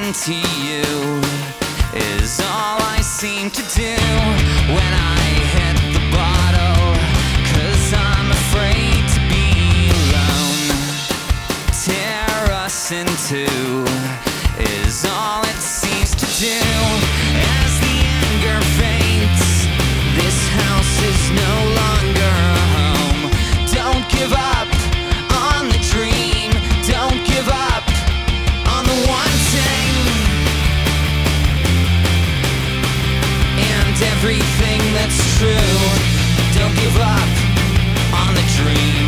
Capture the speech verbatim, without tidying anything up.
to you is all I seem to do when I hit the bottle, 'cause I'm afraid to be alone. Tear us in two is all it seems to do. As the anger faints, this house is no longer a home. Don't give up on the dream, don't give up on the wanting, and everything that's true. Don't give up on the dream.